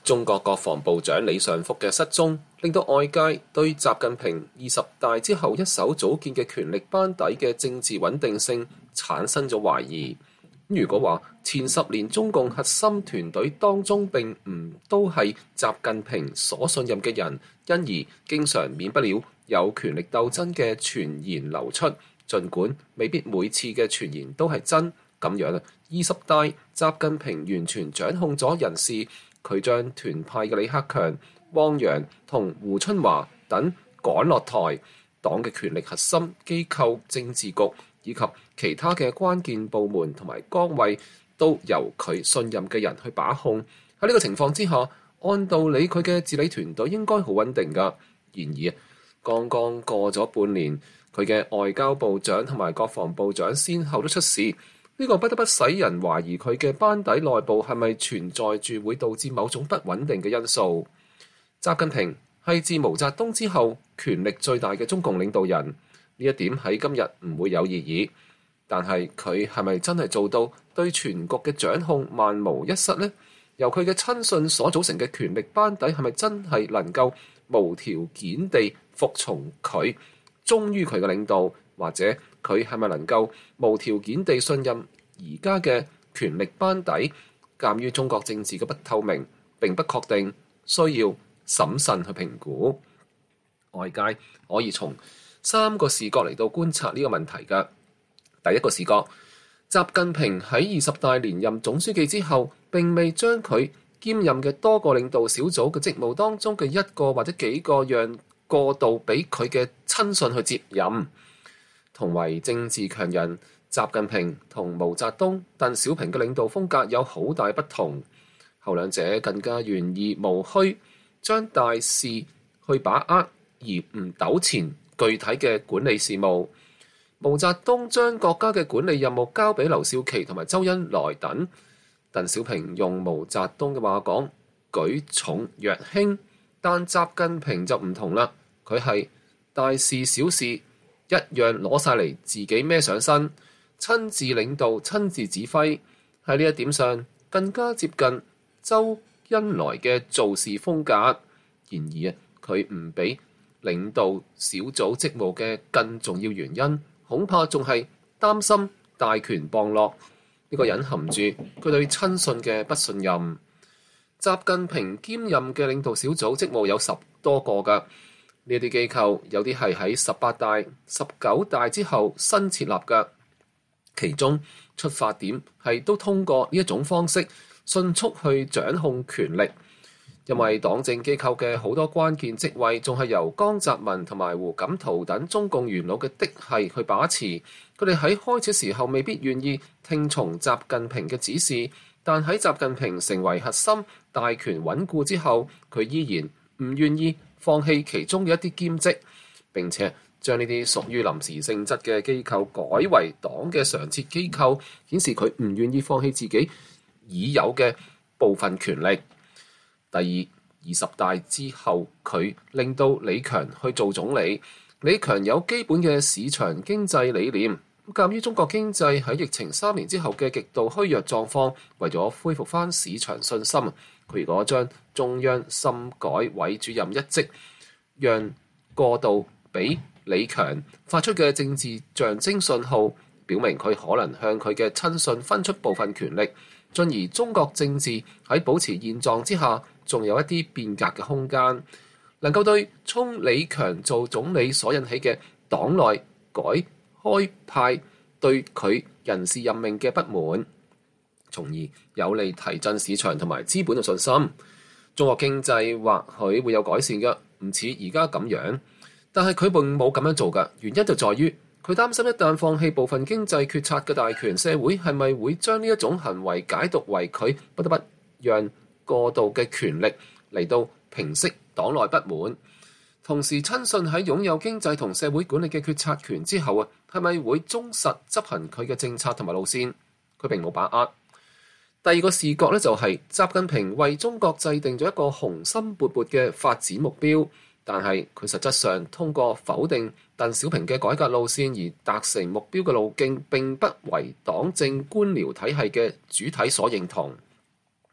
中國國防部長李尚福嘅失蹤，令到外界對習近平20大之後一手組建嘅權力班底嘅政治穩定性產生咗懷疑。如果話前10年中共核心團隊當中並唔都係習近平所信任嘅人，因而經常免不了有權力鬥爭嘅傳言流出，儘管未必每次嘅傳言都係真，咁樣20大習近平完全掌控咗人事。佢將團派嘅李克強、汪洋同胡春華等趕落台，黨嘅權力核心機構政治局以及其他嘅關鍵部門同埋崗位都由佢信任嘅人去把控。喺呢個情況之下，按道理佢嘅治理團隊應該好穩定㗎。然而剛剛過咗半年，佢嘅外交部長同埋國防部長先後都出事。呢個不得不使人懷疑佢嘅班底內部係咪存在住會導致某種不穩定嘅因素。習近平係自毛澤東之後權力最大嘅中共領導人，呢一點喺今日唔會有異議。但係佢係咪真係做到對全局嘅掌控萬無一失呢？由佢嘅親信所組成嘅權力班底係咪真係能夠無條件地服從佢，忠於佢嘅領導，或者佢係咪能夠無條件地信任而家嘅權力班底？鑑於中國政治嘅不透明並不確定，需要審慎去評估。外界可以從3個視角嚟到觀察呢個問題嘅。第一個視角，習近平喺20大連任總書記之後，並未將佢兼任嘅多個領導小組嘅職務當中嘅一個或者幾個讓過渡俾佢嘅親信去接任。同為政治強人，習近平同毛澤東、鄧小平嘅領導風格有好大不同。後兩者更加願意務虛，將大事去把握，而唔糾纏具體嘅管理事務。毛澤東將國家嘅管理任務交俾劉少奇同埋周恩來等。鄧小平用毛澤東嘅話講，舉重若輕，但習近平就唔同啦，佢係大事小事一樣攞晒嚟自己孭上身，親自領導、親自指揮。喺呢一點上更加接近周恩來嘅做事風格。然而佢唔俾領導小組職務嘅更重要原因，恐怕仲係擔心大權傍落。呢個隱含住佢對親信嘅不信任。習近平兼任嘅領導小組職務有10多個㗎。呢啲機構有啲係喺18大、19大之後新設立嘅，其中出發點係都通過呢一種方式迅速去掌控權力。因為黨政機構嘅好多關鍵職位仲係由江澤民同埋胡錦濤等中共元老嘅嫡系去把持，佢哋喺開始時候未必願意聽從習近平嘅指示，但喺習近平成為核心、大權穩固之後，佢依然唔願意放棄其中嘅一啲兼職，並且將呢啲屬於臨時性質嘅機構改為黨嘅常設機構，顯示佢唔願意放棄自己已有嘅部分權力。第二，20大之後，佢令到李強去做總理。李強有基本嘅市場經濟理念。鑑於中國經濟喺疫情3年之後嘅極度虛弱狀況，為咗恢復翻市場信心，佢如果將中央深改委主任一職，讓過渡俾李強，發出嘅政治象徵信號，表明佢可能向佢嘅親信分出部分權力，進而中國政治喺保持現狀之下，仲有一啲變革嘅空間，能夠對衝李強做總理所引起嘅黨內改開派對佢人事任命嘅不滿，從而有利提振市場同埋資本嘅信心。中國經濟或許會有改善嘅，唔似而家咁樣，但係佢並冇咁樣做嘅原因就在於佢擔心一旦放棄部分經濟決策嘅大權，社會係咪會將呢一種行為解讀為佢不得不讓過度嘅權力嚟到平息黨內不滿。同時，親信喺擁有經濟同社會管理嘅決策權之後係咪會忠實執行佢嘅政策同埋路線？佢並冇把握。第二個視角就係習近平為中國制定咗一個雄心勃勃嘅發展目標，但係佢實質上通過否定鄧小平嘅改革路線而達成目標嘅路徑並不為黨政官僚體系嘅主體所認同。一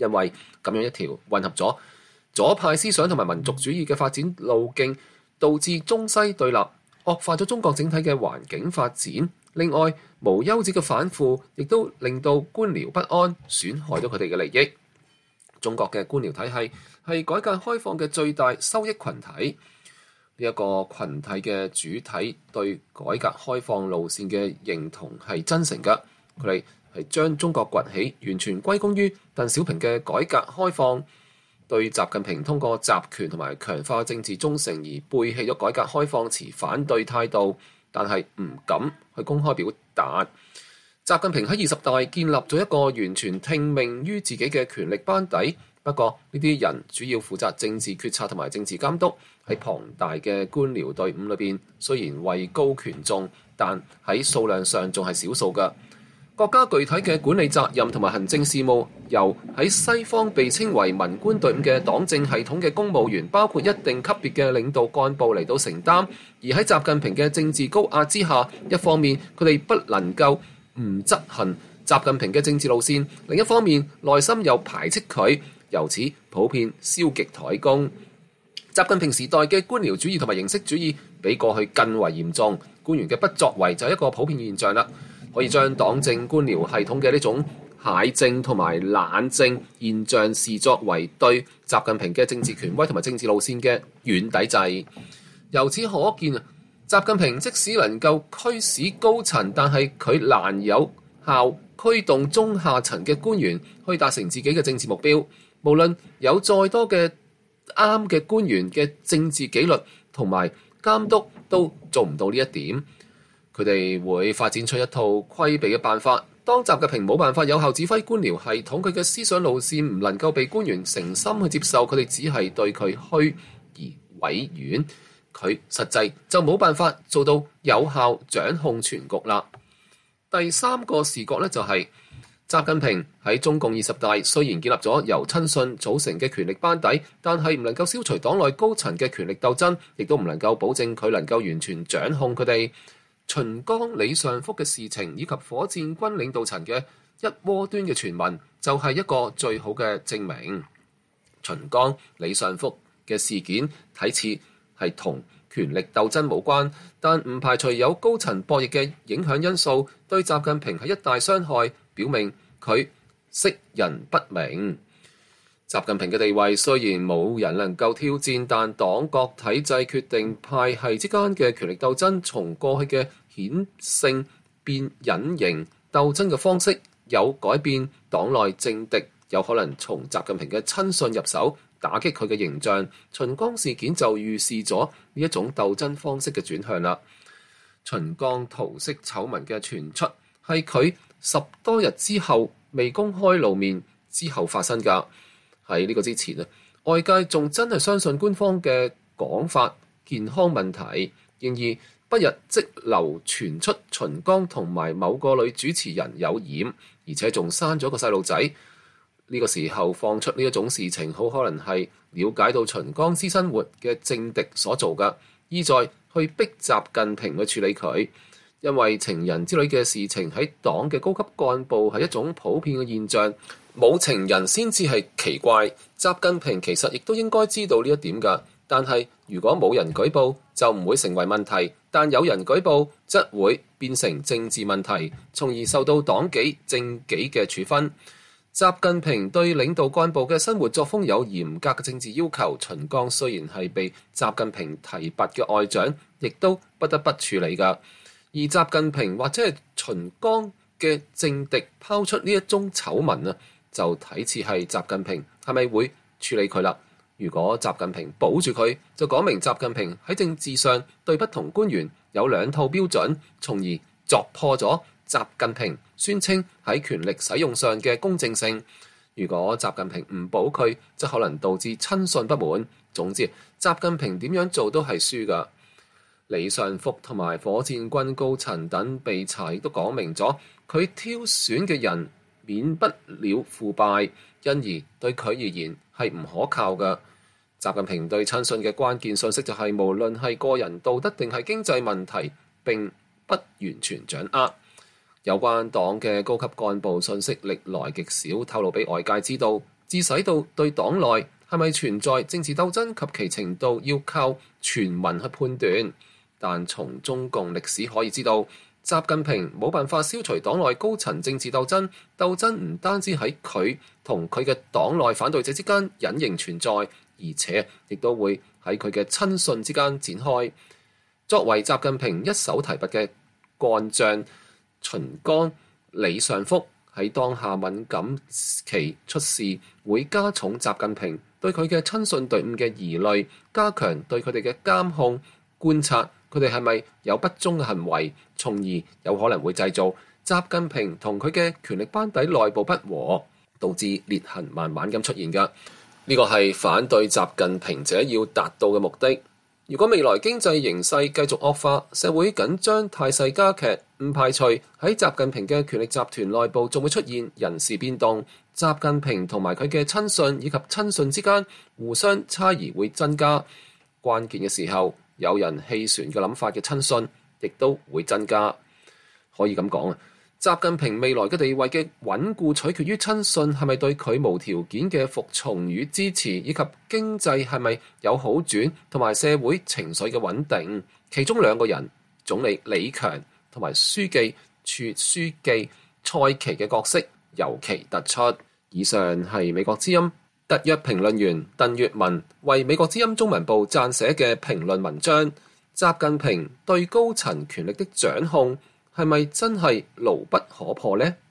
因為咁樣一條混合咗左派思想同埋民族主義嘅發展路徑，導致中西對立，惡化咗中國整體嘅環境發展。另外，無休止嘅反腐亦都令到官僚不安，損害咗佢哋嘅利益。中國嘅官僚體系係改革開放嘅最大收益群體。呢一個群體嘅主體對改革開放路線嘅認同係真誠嘅，佢哋係將中國崛起完全歸功於鄧小平嘅改革開放，對習近平通過集權同埋強化政治忠誠而背棄咗改革開放持反對態度，但係唔敢去公開表達。習近平喺20大建立咗一個完全聽命於自己嘅權力班底，不過呢啲人主要負責政治決策同埋政治監督。喺龐大嘅官僚隊伍裏邊，雖然位高權重，但喺數量上仲係少數嘅。國家具體嘅管理責任同埋行政事務，由喺西方被稱為文官隊伍嘅黨政系統嘅公務員，包括一定級別嘅領導幹部嚟到承擔。而喺習近平嘅政治高壓之下，一方面佢哋不能夠唔執行習近平嘅政治路線，另一方面內心又排斥佢，由此普遍消極怠工。習近平時代嘅官僚主義同埋形式主義比過去更為嚴重，官員嘅不作為就係一個普遍現象啦。可以將黨政官僚系統嘅呢種懈政同埋懶政現象視作為對習近平嘅政治權威同埋政治路線嘅軟抵制。由此可見，習近平即使能夠驅使高層，但係佢難有效驅動中下層嘅官員去達成自己嘅政治目標。無論有再多嘅啱嘅官員嘅政治紀律同埋監督都做唔到呢一點，佢哋會發展出一套規避嘅辦法。當習近平冇辦法有效指揮官僚系統，佢嘅思想路線唔能夠被官員誠心去接受，佢哋只係對佢虛而委婉，佢實際就冇辦法做到有效掌控全局啦。第三個視角呢，就係習近平喺中共20大雖然建立咗由親信組成嘅權力班底，但係唔能夠消除黨內高層嘅權力鬥爭，亦都唔能夠保證佢能夠完全掌控佢哋。秦剛、李尚福嘅事情以及火箭軍領導層嘅一窩端嘅傳聞，就係一個最好嘅證明。秦剛、李尚福嘅事件睇似係同權力鬥爭無關，但唔排除有高層博弈嘅影響因素，對習近平係一大傷害，表明佢識人不明。習近平嘅地位雖然冇人能夠挑戰，但黨國體制決定派系之間嘅權力鬥爭，從過去嘅顯性變隱形鬥爭嘅方式，有改變黨內政敵，有可能從習近平嘅親信入手，打擊佢嘅形象。秦剛事件就預示咗呢一種鬥爭方式嘅轉向啦。秦剛桃色醜聞嘅傳出係佢10多日之後未公開露面之後發生㗎。喺呢個之前，外界仲真係相信官方嘅講法健康問題，然而不日即流傳出秦剛同埋某個女主持人有染，而且仲生咗個細路仔。呢個時候放出呢一種事情，好可能係了解到秦剛私生活嘅政敵所做嘅，意在去逼習近平去處理佢。因為情人之類嘅事情喺黨嘅高級幹部係一種普遍嘅現象，冇情人先至係奇怪。習近平其實亦都應該知道呢一點㗎，但係如果冇人舉報就唔會成為問題，但有人舉報則會變成政治問題，從而受到黨紀政紀嘅處分。習近平對領導幹部嘅生活作風有嚴格嘅政治要求，秦剛雖然係被習近平提拔嘅外長，亦都不得不處理㗎。而習近平或者係秦剛嘅政敵拋出呢一宗醜聞啊，就睇似係習近平係咪會處理佢啦？如果習近平保住佢，就講明習近平喺政治上對不同官員有兩套標準，從而鑿破咗習近平宣稱喺權力使用上嘅公正性。如果習近平唔保佢，則可能導致親信不滿。總之，習近平點樣做都係輸㗎。李尚福同埋火箭軍高層等被查，亦都講明咗佢挑選嘅人免不了腐敗，因而對佢而言係唔可靠嘅。習近平對親信嘅關鍵信息就係無論係個人道德定係經濟問題，並不完全掌握。有關黨嘅高級幹部信息歷來極少透露俾外界知道， 致使到對黨內係咪存在政治鬥爭及其程度要靠全民去判斷。但從中共歷史可以知道，習近平冇辦法消除黨內高層政治鬥爭，鬥爭唔單止喺佢同佢嘅黨內反對者之間隱形存在，而且亦都會喺佢嘅親信之間展開。作為習近平一手提拔嘅幹將，秦剛、李尚福喺當下敏感期出事，會加重習近平對佢嘅親信隊伍嘅疑慮，加強對佢哋嘅監控、觀察佢哋係咪有不忠嘅行為，從而有可能會製造習近平同佢嘅權力班底內部不和，導致裂痕慢慢咁出現㗎。呢個係反對習近平者要達到嘅目的。如果未來經濟形勢繼續惡化，社會緊張態勢加劇，唔排除喺習近平嘅權力集團內部仲會出現人事變動，習近平同埋佢嘅親信以及親信之間互相差異會增加。關鍵嘅時候，有人棄船嘅諗法嘅親信亦都會增加。可以咁講啊，習近平未來嘅地位嘅穩固取決於親信係咪對佢無條件嘅服從與支持，以及經濟係咪有好轉同埋社會情緒嘅穩定。其中兩個人，總理李強同埋書記處書記蔡奇嘅角色尤其突出。以上係美國之音特約評論員鄧月文為美國之音中文部撰寫嘅評論文章：習近平對高層權力的掌控係咪真係牢不可破呢？